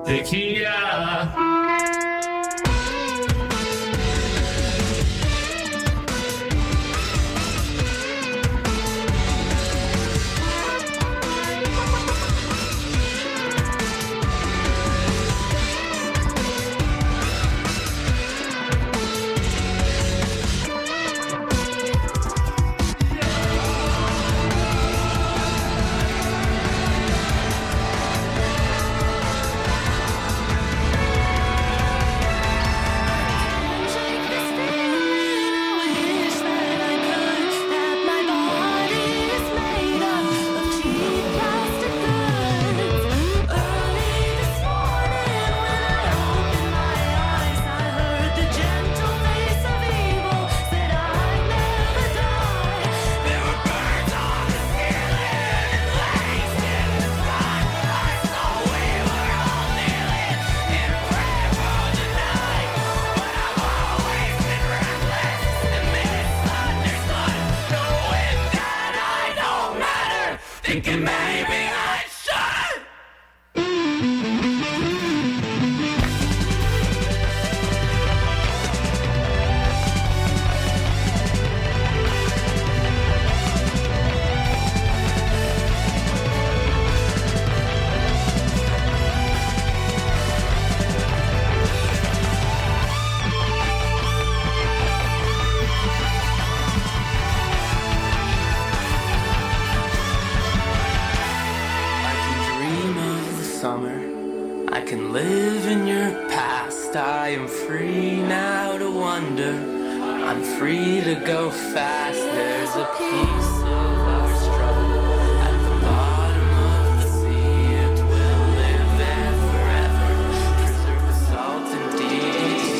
Tequila. Thinking maybe I should. I can live in your past. I am free now to wonder. I'm free to go fast. There's a piece of our struggle at the bottom of the sea. It will live there forever. Preserve the salt and deep.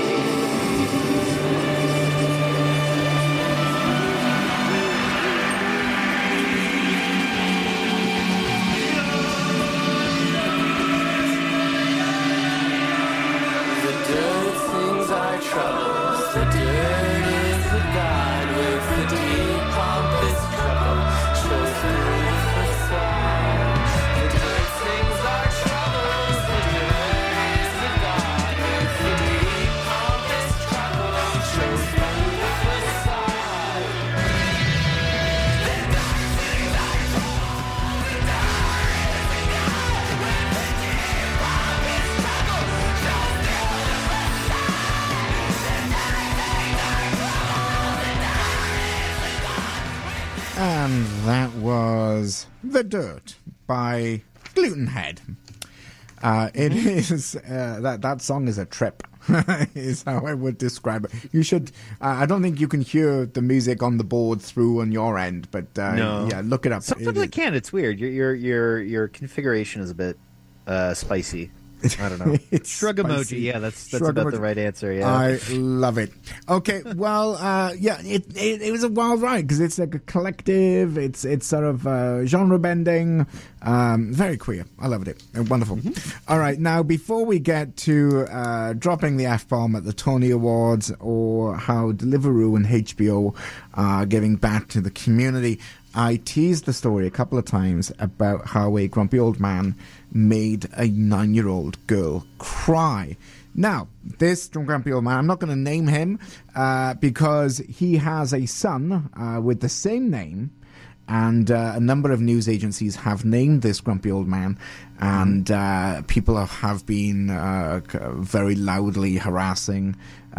Troubles. The dirt is the god with the deep pompous struggle. Shows through the facade. The dirt sings our troubles. The dirt is the god with the deep pompous struggle. Shows through the facade. The dirt sings our troubles. The dirt is the god with the deep pompous struggle. Shows through the facade. And that was The Dirt by Glutenhead. It is that song is a trip, is how I would describe it. You should. I don't think you can hear the music on the board through on your end, but no. Yeah, look it up. Sometimes I can. It's weird. Your configuration is a bit spicy. I don't know. Shrug emoji. Yeah, that's about emoji. The right answer. Yeah, I love it. Okay, well, yeah, it was a wild ride because it's like a collective. It's sort of genre bending, very queer. I loved it. Wonderful. Mm-hmm. All right, now before we get to dropping the F-bomb at the Tony Awards or how Deliveroo and HBO are giving back to the community, I teased the story a couple of times about how a grumpy old man made a 9-year-old girl cry. Now, this grumpy old man, I'm not going to name him because he has a son with the same name, and a number of news agencies have named this grumpy old man, and people have been very loudly harassing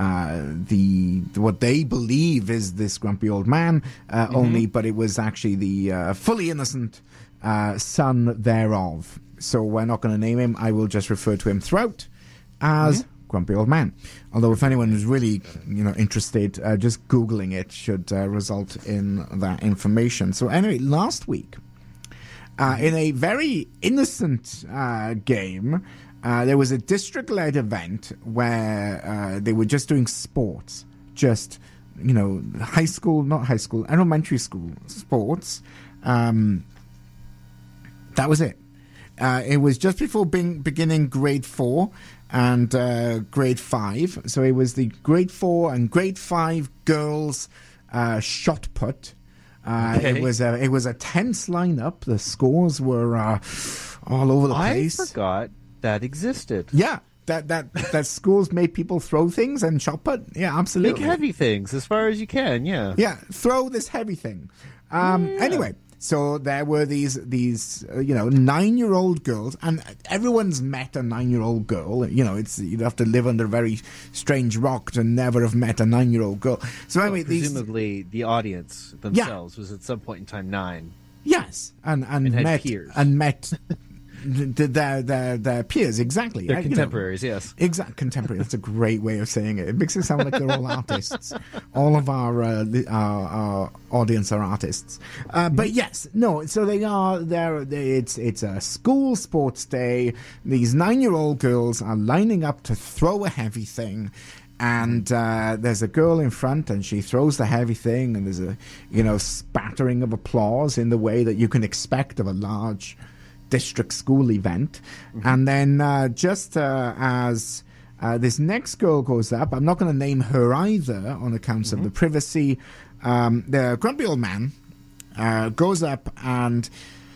what they believe is this grumpy old man only, but it was actually the fully innocent son thereof. So we're not going to name him. I will just refer to him throughout as grumpy old man. Although if anyone is really interested, just Googling it should result in that information. So anyway, last week, in a very innocent game, there was a district-led event where they were just doing sports, just, elementary school sports. That was it. It was just before beginning grade 4 and grade 5. So it was the grade 4 and grade 5 girls shot put. It was a tense lineup. The scores were all over the place. I forgot that existed. Yeah. That schools made people throw things and chop it. Yeah, absolutely. Big heavy things as far as you can, yeah. Yeah, throw this heavy thing. Anyway, so there were these 9-year-old girls, and everyone's met a 9-year-old girl. You know, you'd have to live under a very strange rock to never have met a 9-year-old girl. So anyway, presumably the audience themselves was at some point in time 9. Yes, and had met peers. and met their peers, exactly. Their contemporaries, yes. Exact contemporary. That's a great way of saying it. It makes it sound like they're all artists. All of our audience are artists. But yes, no. So they are there. It's a school sports day. These 9-year-old girls are lining up to throw a heavy thing. And there's a girl in front, and she throws the heavy thing, and there's a spattering of applause in the way that you can expect of a large district school event. And then just as this next girl goes up, I'm not going to name her either on accounts of the privacy, the grumpy old man goes up, and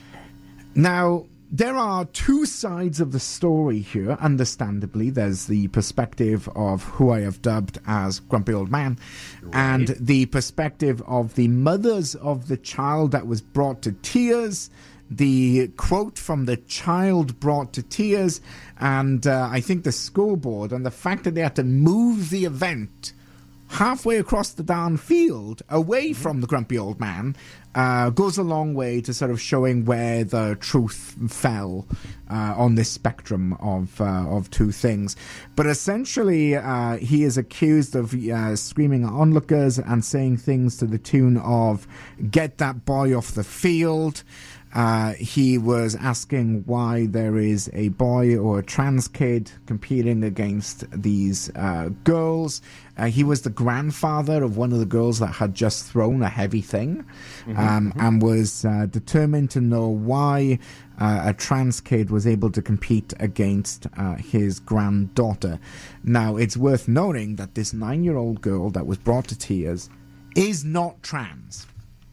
now there are two sides of the story here, understandably. There's the perspective of who I have dubbed as Grumpy Old Man, and the perspective of the mothers of the child that was brought to tears. The quote from the child brought to tears, and I think the school board, and the fact that they had to move the event halfway across the darn field away from the grumpy old man goes a long way to sort of showing where the truth fell on this spectrum of two things. But essentially, he is accused of screaming at onlookers and saying things to the tune of, "Get that boy off the field." He was asking why there is a boy or a trans kid competing against these girls. He was the grandfather of one of the girls that had just thrown a heavy thing, and was determined to know why a trans kid was able to compete against his granddaughter. Now, it's worth noting that this 9-year-old girl that was brought to tears is not trans.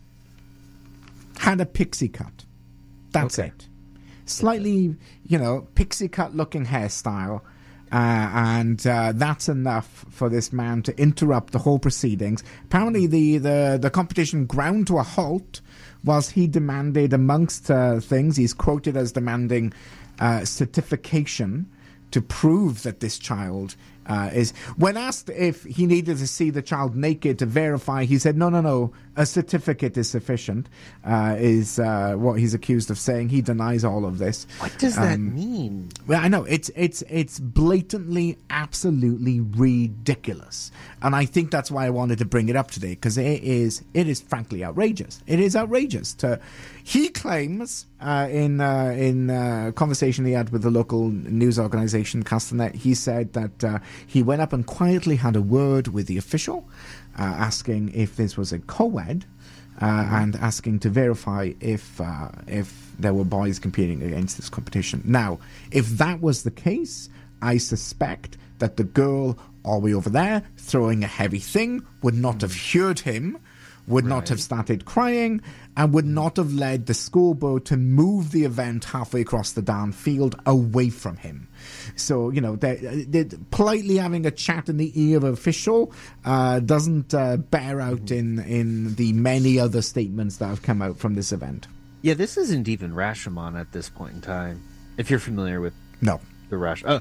Had a pixie cut. That's it. Slightly, pixie cut looking hairstyle. And that's enough for this man to interrupt the whole proceedings. Apparently the competition ground to a halt whilst he demanded, amongst things, he's quoted as demanding certification to prove that this child is... When asked if he needed to see the child naked to verify, he said, no, a certificate is sufficient, is what he's accused of saying. He denies all of this. What does that mean? Well, I know, it's blatantly, absolutely ridiculous. And I think that's why I wanted to bring it up today, because it is frankly outrageous. It is outrageous. He claims, in a conversation he had with the local news organisation, Castanet, he said that he went up and quietly had a word with the official, asking if this was a co-ed, and asking to verify if there were boys competing against this competition. Now, if that was the case, I suspect that the girl all the way over there throwing a heavy thing would not have heard him, would not have started crying, and would not have led the school board to move the event halfway across the darn field away from him. So, they're politely having a chat in the ear of an official doesn't bear out in the many other statements that have come out from this event. Yeah, this isn't even Rashomon at this point in time, if you're familiar with... No. The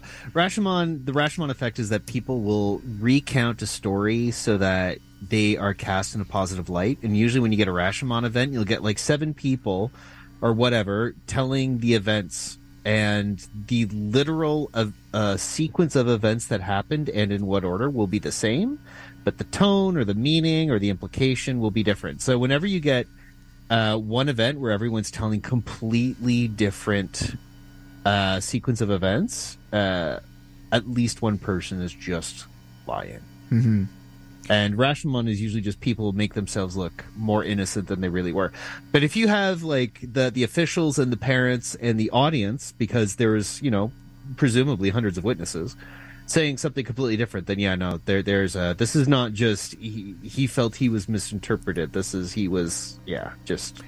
Rashomon effect is that people will recount a story so that they are cast in a positive light. And usually when you get a Rashomon event, you'll get like 7 people or whatever telling the events, and the literal sequence of events that happened and in what order will be the same, but the tone or the meaning or the implication will be different. So whenever you get one event where everyone's telling completely different sequence of events, at least one person is just lying. Mm-hmm. And Rashomon is usually just people make themselves look more innocent than they really were. But if you have like the officials and the parents and the audience, because there's presumably hundreds of witnesses saying something completely different, then there's this is not just he felt he was misinterpreted. This is just.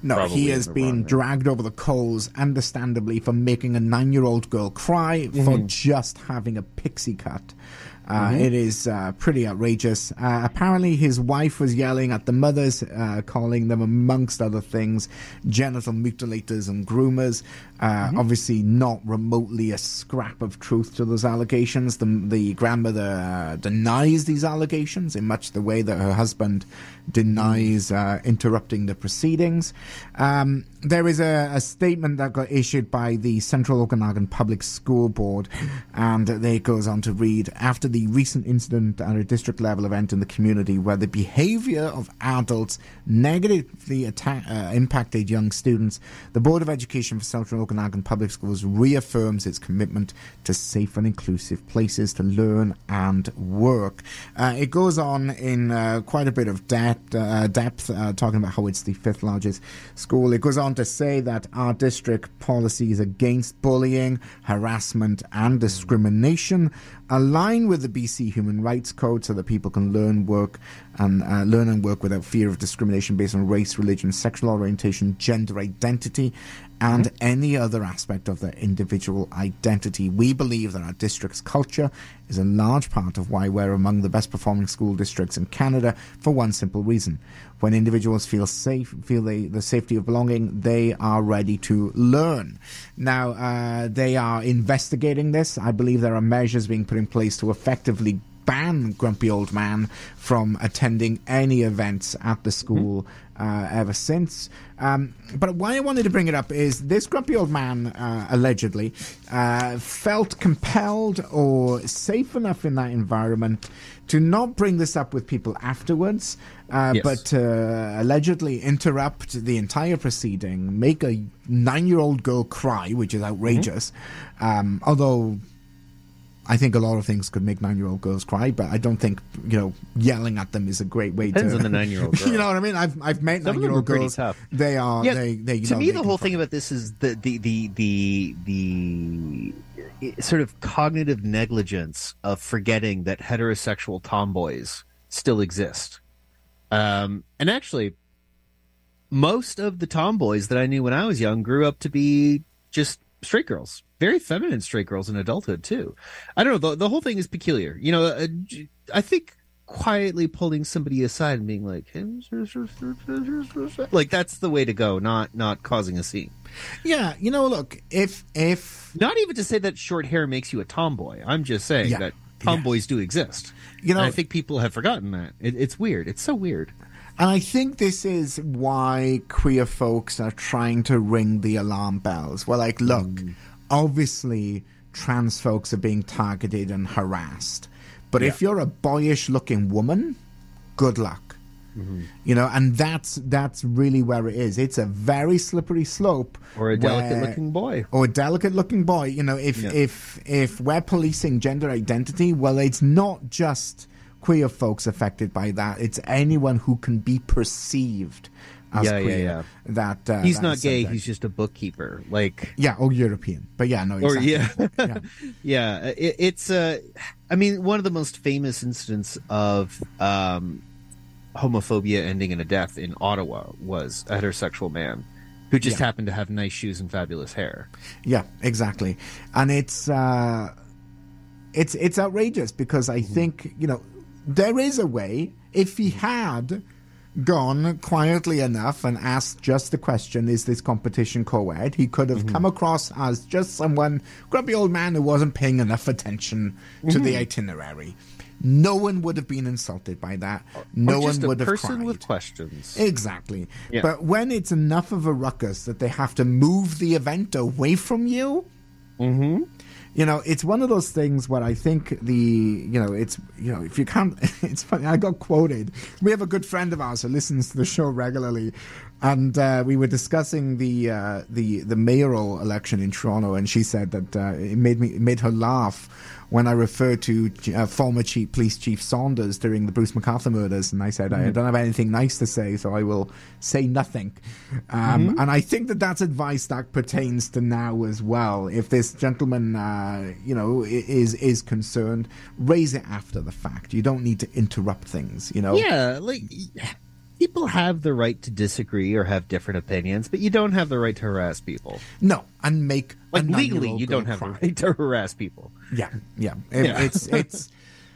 No, probably he in has the been wrong there. dragged over the coals, understandably, for making a 9-year-old girl cry for just having a pixie cut. It is pretty outrageous. Apparently, his wife was yelling at the mothers, calling them, amongst other things, genital mutilators and groomers. Obviously, not remotely a scrap of truth to those allegations. The grandmother denies these allegations in much the way that her husband denies interrupting the proceedings. There is a statement that got issued by the Central Okanagan Public School Board, and it goes on to read, after the recent incident at a district level event in the community where the behavior of adults negatively impacted young students, the Board of Education for Central Okanagan Public Schools reaffirms its commitment to safe and inclusive places to learn and work. It goes on in quite a bit of depth, talking about how it's the 5th largest school. It goes on to say that our district policies against bullying, harassment and discrimination align with the BC Human Rights Code so that people can learn and work without fear of discrimination based on race, religion, sexual orientation, gender identity, and any other aspect of their individual identity. We believe that our district's culture is a large part of why we're among the best performing school districts in Canada, for one simple reason. When individuals feel safe, feel the safety of belonging, they are ready to learn. Now, they are investigating this. I believe there are measures being put in place to effectively ban Grumpy Old Man from attending any events at the school ever since. But why I wanted to bring it up is this Grumpy Old Man allegedly felt compelled or safe enough in that environment to not bring this up with people afterwards, but allegedly interrupt the entire proceeding, make a 9-year-old girl cry, which is outrageous, although I think a lot of things could make 9-year-old girls cry, but I don't think, yelling at them is a great way Depends to... on the 9-year-old girl. You know what I mean? I've met Some of them 9-year-old are pretty girls. tough. They are... Yeah, they to me, they the can whole fight. thing about this is the sort of cognitive negligence of forgetting that heterosexual tomboys still exist. And actually, most of the tomboys that I knew when I was young grew up to be just straight girls. Very feminine straight girls in adulthood, too. I don't know. The whole thing is peculiar. I think quietly pulling somebody aside and being like, like, that's the way to go, not causing a scene. Yeah, look, if... Not even to say that short hair makes you a tomboy. I'm just saying that tomboys do exist. And I think people have forgotten that. It's weird. It's so weird. And I think this is why queer folks are trying to ring the alarm bells. Well, like, look, obviously trans folks are being targeted and harassed. But if you're a boyish-looking woman, good luck. And that's really where it is. It's a very slippery slope. Or a delicate-looking boy. Or a delicate-looking boy. If we're policing gender identity, well, it's not just queer folks affected by that. It's anyone who can be perceived as queer. That he's not gay. subject. He's just a bookkeeper. Like, or European. But exactly. It's I mean, one of the most famous incidents of homophobia ending in a death in Ottawa was a heterosexual man who just happened to have nice shoes and fabulous hair. Yeah, exactly. And it's outrageous because I think, there is a way, if he had gone quietly enough and asked just the question, is this competition co-ed, he could have come across as just someone, grumpy old man who wasn't paying enough attention to the itinerary. No one would have been insulted by that. No one would have cried. Just a person with questions. Exactly. Yeah. But when it's enough of a ruckus that they have to move the event away from you... it's one of those things where I think if you can't, it's funny. I got quoted. We have a good friend of ours who listens to the show regularly, and we were discussing the mayoral election in Toronto, and she said that it made her laugh when I referred to former Police Chief Saunders during the Bruce McArthur murders, and I said I don't have anything nice to say, so I will say nothing. And I think that's advice that pertains to now as well. If this gentleman, is concerned, raise it after the fact. You don't need to interrupt things. Yeah, like people have the right to disagree or have different opinions, but you don't have the right to harass people. No, and make Like a legally, 9-year-old you girl don't have cry. the right to harass people. Yeah. Yeah. It's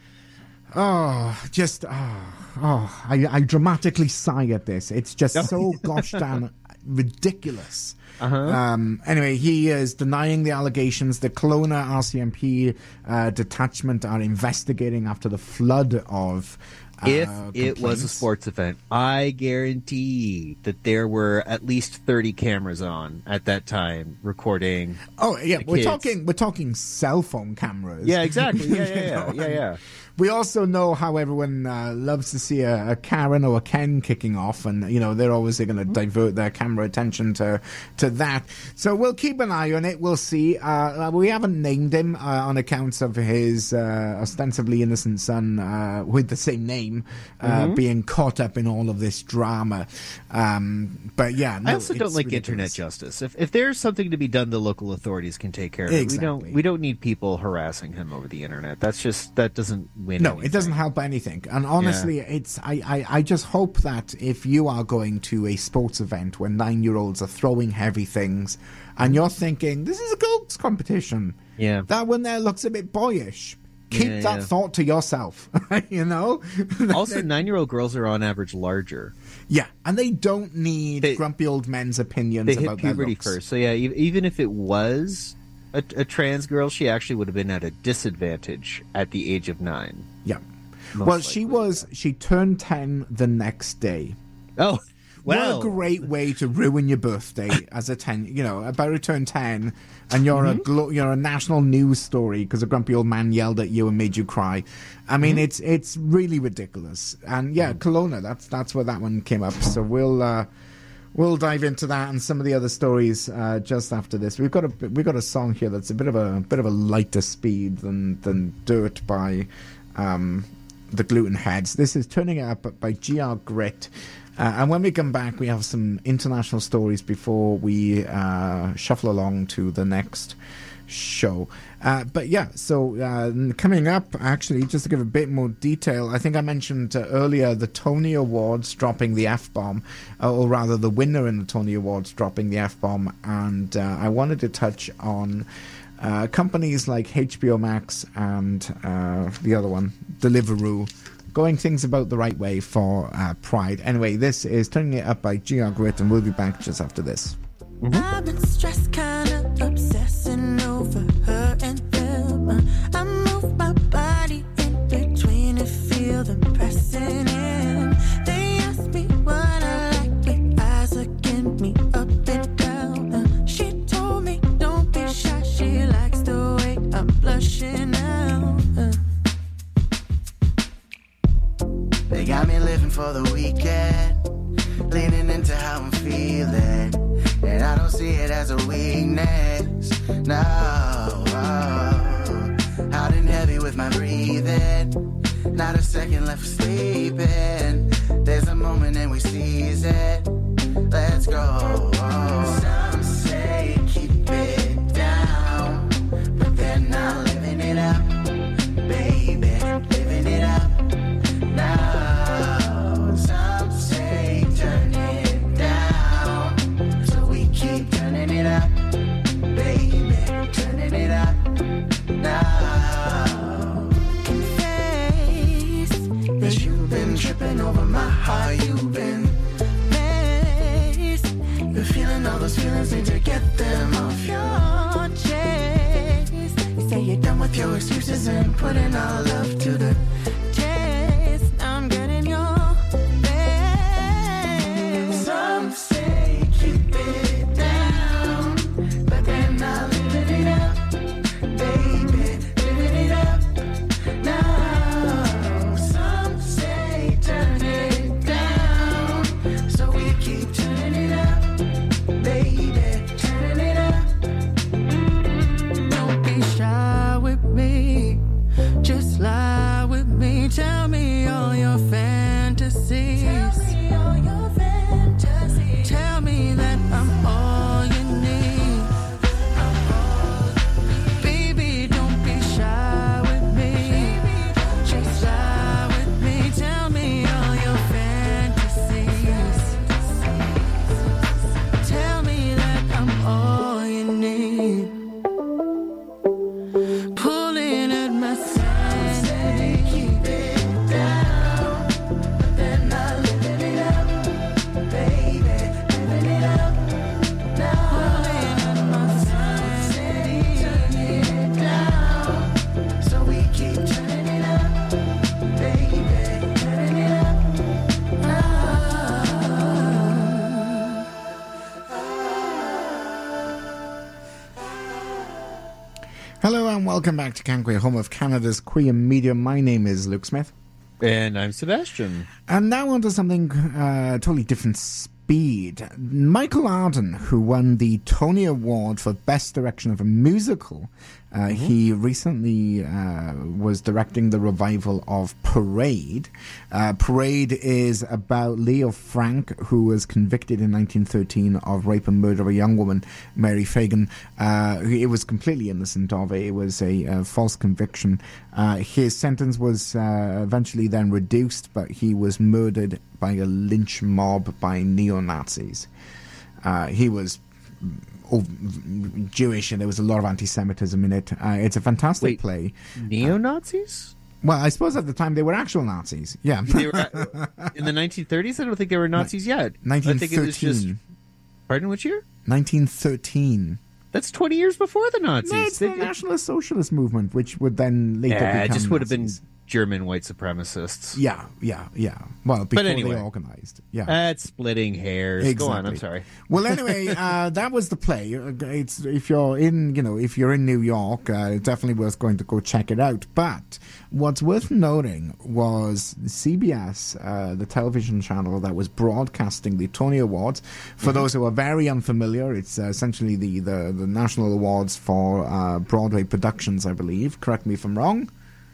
I dramatically sigh at this. It's just so gosh damn ridiculous. Anyway, he is denying the allegations. The Kelowna RCMP detachment are investigating after the flood of If it was a complaints. sports event, I guarantee that there were at least 30 cameras on at that time recording. Oh yeah, we're kids. talking cell phone cameras. Yeah, exactly. You Yeah. know? We also know how everyone loves to see a Karen or a Ken kicking off, and you know they're always going to divert their camera attention to that. So we'll keep an eye on it. We'll see. We haven't named him on account of his ostensibly innocent son with the same name being caught up in all of this drama. But yeah, no, I also don't it's like ridiculous. internet justice. If there's something to be done, the local authorities can take care of it. Exactly. We don't need people harassing him over the internet. That doesn't win. No, anything. it doesn't help anything. And honestly, it's I just hope that if you are going to a sports event where 9-year-olds are throwing heavy things and you're thinking, this is a girls' competition. Yeah. That one there looks a bit boyish. Keep that thought to yourself, you know? Also, 9-year-old girls are on average larger. Yeah, and they don't need grumpy old men's opinions They hit about their puberty looks. first. So yeah, even if it was a trans girl, she actually would have been at a disadvantage at the age of 9. Yeah. Most Well, likely. she turned 10 the next day. Oh, well. What a great way to ruin your birthday as a 10, about to turn 10 and you're you're a national news story because a grumpy old man yelled at you and made you cry. I mean, it's really ridiculous. And yeah, Kelowna, that's where that one came up. So we'll dive into that and some of the other stories just after this. We've got a song here that's a bit of a lighter speed than Dirt by the Gluten Heads. This is Turning It Up by GR Grit. And when we come back, we have some international stories before we shuffle along to the next show. But yeah, so coming up, actually, just to give a bit more detail, I think I mentioned earlier the Tony Awards dropping the F-bomb, or rather the winner in the Tony Awards dropping the F-bomb, and I wanted to touch on companies like HBO Max and the other one, Deliveroo, going things about the right way for Pride. Anyway, this is Turning It Up by GR Grit, and we'll be back just after this. I've been stressed, kinda obsessing over her and them. I move my body in between and feel them pressing in. They ask me what I like with eyes looking me up and down. She told me don't be shy, she likes the way I'm blushing now. They got me living for the weekend, leaning into how I'm feeling, and I don't see it as a weakness, no. Hot and heavy with my breathing, not a second left for sleeping. There's a moment and we seize it, let's go. Some say keep it down, but they're not living it up, baby, living it up. Now, some say turn it down, so we keep turning it up, baby, turning it up. Now, Face that you've been tripping over my heart, you've been face, You're feeling all those feelings, need to get them off your chest. You say you're done with your excuses and putting our love to the Chest, I'm getting your best. Some say keep it down, but they're not living it up, baby, living it up. Now, some say turn it down, so we keep turning it up, baby, turning it up. Don't be shy with me, just lie Hello and welcome back to CanQueer, home of Canada's queer media. My name is Luke Smith. And I'm Sebastian. And now on to something totally different speed. Michael Arden, who won the Tony Award for Best Direction of a Musical, he recently was directing the revival of Parade. Parade is about Leo Frank, who was convicted in 1913 of rape and murder of a young woman, Mary Fagan. He was completely innocent of it. It was a false conviction. His sentence was eventually then reduced, but he was murdered by a lynch mob by neo-Nazis. He was Jewish, and there was a lot of anti-Semitism in it. It's a fantastic play. Neo-Nazis? Well, I suppose at the time they were actual Nazis. Yeah. They were, in the 1930s? I don't think they were Nazis yet. 1913. I think it was just... Pardon, which year? 1913. That's 20 years before the Nazis. No, it's the Nationalist Socialist Movement, which would then later become it just would have been Nazis. German white supremacists. Yeah. Well, before anyway. they organized. Yeah. That's splitting hairs. Exactly. Go on, I'm sorry. Well, anyway, that was the play. It's if you're in New York, it's definitely worth going to go check it out. But what's worth noting was CBS, the television channel that was broadcasting the Tony Awards. For those who are very unfamiliar, it's essentially the national awards for Broadway productions, I believe. Correct me if I'm wrong.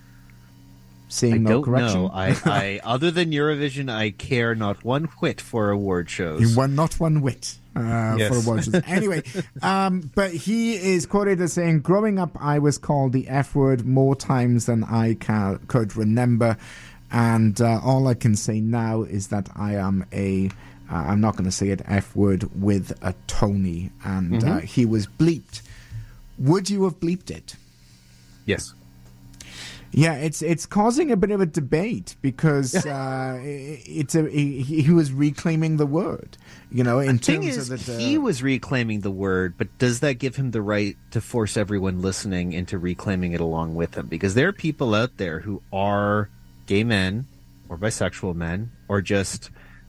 Seeing I no don't correction. know. I other than Eurovision, I care not one whit for award shows. You won not one whit Yes. for awards. Anyway, but he is quoted as saying, "Growing up, I was called the F word more times than I could remember, and all I can say now is that I am I'm not going to say it, F word with a Tony." And he was bleeped. Would you have bleeped it? Yes. Yeah, it's causing a bit of a debate because he was reclaiming the word, in The thing terms is, of that. he was reclaiming the word, but does that give him the right to force everyone listening into reclaiming it along with him? Because there are people out there who are gay men or bisexual men or just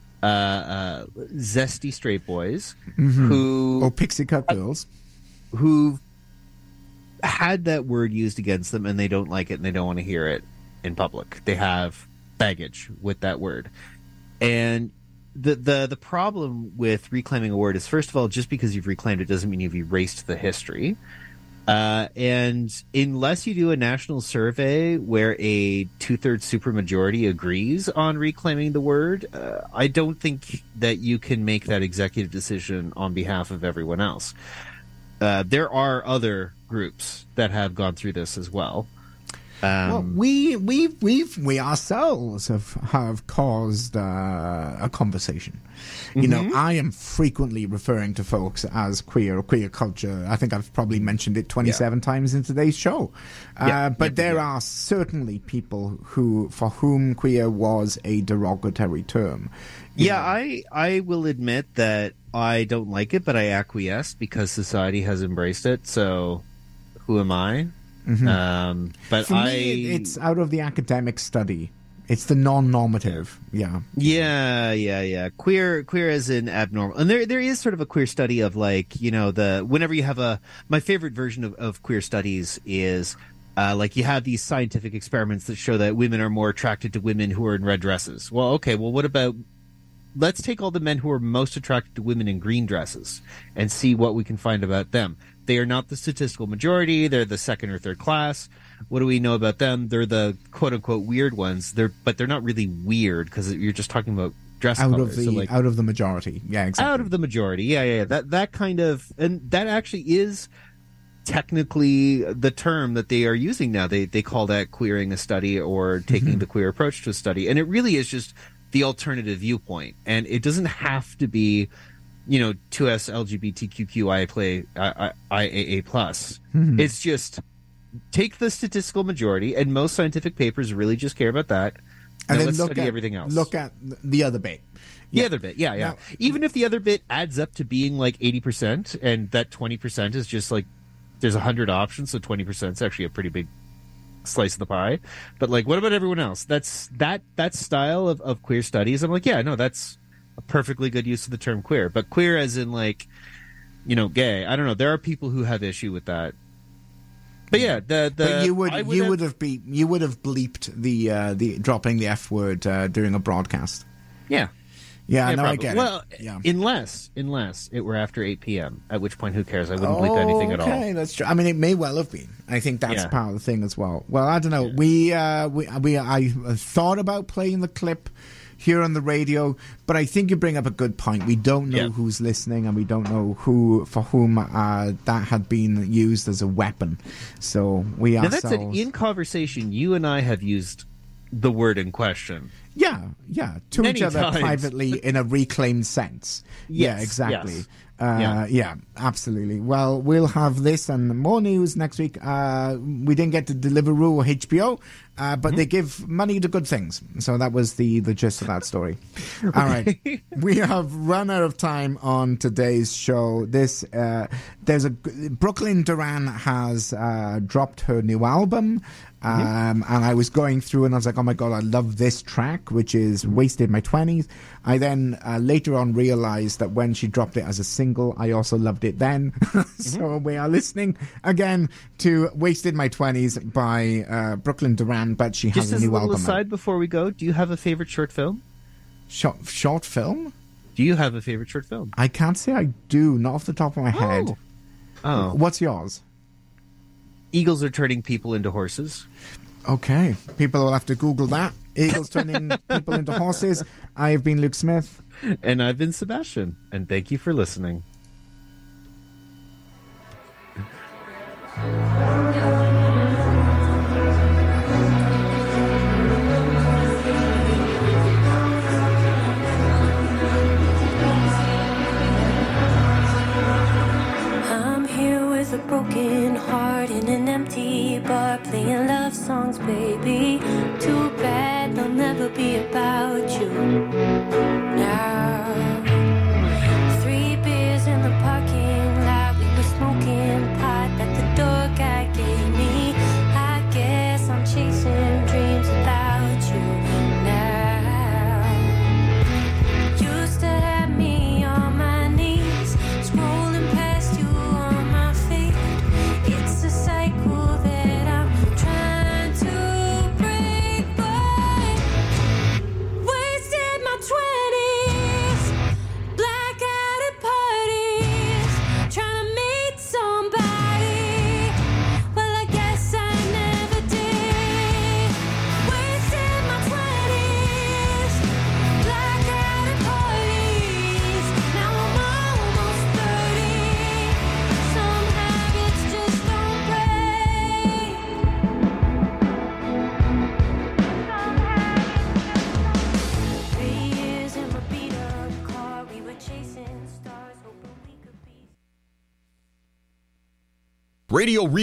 zesty straight boys or pixie cut girls who had that word used against them and they don't like it and they don't want to hear it in public. They have baggage with that word. And the problem with reclaiming a word is, first of all, just because you've reclaimed it doesn't mean you've erased the history. And unless you do a national survey where a 2/3 supermajority agrees on reclaiming the word, I don't think that you can make that executive decision on behalf of everyone else. There are other groups that have gone through this as well. Well, we ourselves have caused a conversation. I am frequently referring to folks as queer or queer culture. I think I've probably mentioned it 27 times in today's show. But there are certainly people for whom queer was a derogatory term. I will admit that I don't like it, but I acquiesce because society has embraced it. So who am I? But For me, it's out of the academic study. It's the non-normative. Yeah. Queer as in abnormal. And there is sort of a queer study of whenever you have my favorite version of queer studies is you have these scientific experiments that show that women are more attracted to women who are in red dresses. Well, okay, what about, let's take all the men who are most attracted to women in green dresses and see what we can find about them. They are not the statistical majority. They're the second or third class. What do we know about them? They're the quote-unquote weird ones. But they're not really weird because you're just talking about dress out colors. Out of the majority. Yeah, exactly. Out of the majority. Yeah. That kind of, and that actually is technically the term that they are using now. They call that queering a study or taking the queer approach to a study. And it really is just the alternative viewpoint. And it doesn't have to be 2S LGBTQIAA plus. It's just take the statistical majority, and most scientific papers really just care about that. And then let's study everything else. Look at the other bit. The other bit, yeah. Now, even if the other bit adds up to being like 80%, and that 20% is just like there's 100 options, so 20% is actually a pretty big slice of the pie. But what about everyone else? That's that style of queer studies. I'm like, that's a perfectly good use of the term queer. But queer as in gay. I don't know. There are people who have issue with that. But yeah, But you would I you would have bleeped the dropping the F word during a broadcast. yeah. Yeah, no, I probably. get well, it. Yeah. unless it were after 8 p.m., at which point, who cares? I wouldn't bleep anything at all. Okay, that's true. I mean, it may well have been. I think that's Yeah. part of the thing as well. Well, I don't know. I thought about playing the clip here on the radio, but I think you bring up a good point. We don't know Yeah. who's listening, and we don't know for whom that had been used as a weapon. So we Now, ourselves. that's in conversation, you and I have used the word in question. Yeah, to Many each other times. privately in a reclaimed sense. Yeah, Yes, exactly. yes. Yeah, absolutely. Well, we'll have this and more news next week. We didn't get to Deliveroo or HBO, but they give money to good things. So that was the gist of that story. All right. We have run out of time on today's show. Brooklyn Duran has dropped her new album. And I was going through and I was like, oh my God, I love this track, which is Wasted My 20s. I then later on realized that when she dropped it as a single, I also loved it then. So we are listening again to Wasted My 20s by Brooklyn Duran, but she has Just a as a new little album. aside before we go, do you have a favorite short film? Short film? Do you have a favorite short film? I can't say I do, not off the top of my head. Oh. What's yours? Eagles are turning people into horses. Okay, people will have to Google that. Eagles turning people into horses. I have been Luke Smith. And I've been Sebastian. And thank you for listening. I'm here with a broken heart in an empty bar, playing love songs, baby. Too bad they'll never be about you. Now, 3 beers in the parking lot, we were smoking pot that the door guy gave me. I guess I'm chasing dreams without you now. Used to have me on my knees, scrolling past you on my feed. It's a cycle that I'm trying to break, but wasted my 20s, blackout at parties, trying to meet somebody. Well, I guess I never did. Wasted my 20s, blackout at parties. Now I'm almost 30. Some habits just don't break. Some habits. 3 years in my beat-up car, we were chasing stars, hoping we could be. Radio